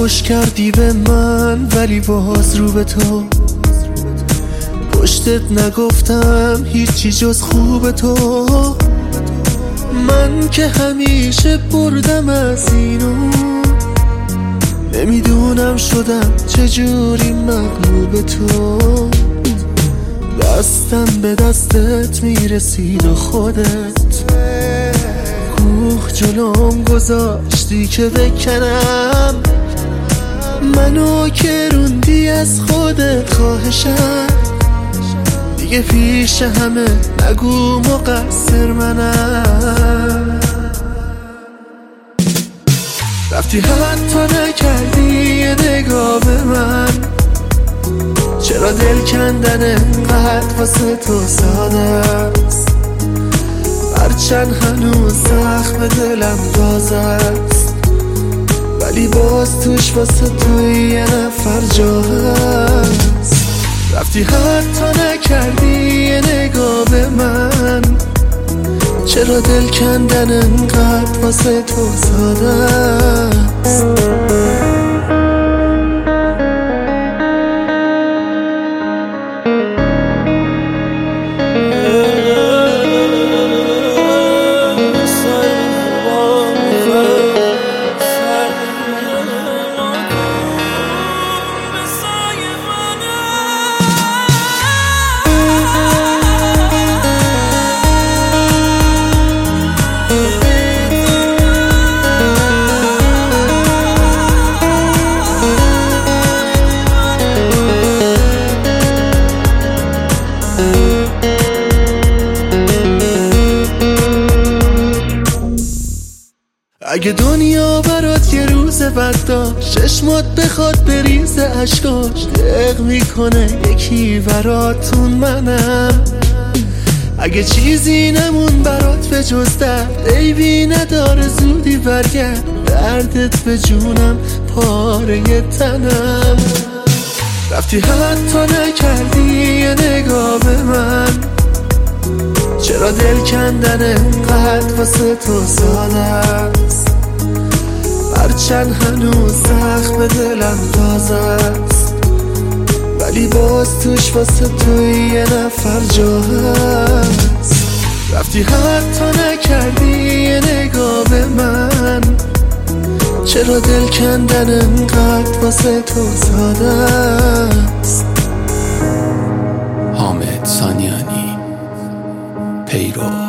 خوش کردی به من ولی باز رو به تو پشتت نگفتم هیچی جز خوب تو. من که همیشه بردم از اینو نمیدونم شدم چجوری مغلوب تو. دستم به دستت میرسید و خودت کوه جلوم گذاشتی که بکنم. منو که روندی از خودت خواهشم دیگه پیش همه نگو مقصر منم. رفتی حتی نکردی یه نگاه به من. چرا دل کندن انقدر واسه تو ساده است؟ هرچند هنوز زخم دلم تازه است ولی باز توش واسه تو یه نفر جا هست. رفتی حتی نکردی یه نگاه به من. چرا دل کندن انقدر واسه تو ساده است؟ اگه دنیا برات یه روز بد داشت چشمات بخواد بریز اشکاش دق میکنه یکی براتون منم. اگه چیزی نمون برات به جز درد عیبی نداره زودی برگرد. دردت به جونم پاره تنم. رفتی حتی نکردی یه نگاه به من. چرا دل کندن انقدر واسه تو ساده است؟ هرچند هنوز زخم دلم تازه است ولی باز توش واسه تو یه نفر جا هست. رفتی حتی نکردی یه نگاه به من. چرا دل کندن انقدر واسه تو ساده است؟ حامد سانیانی پیرو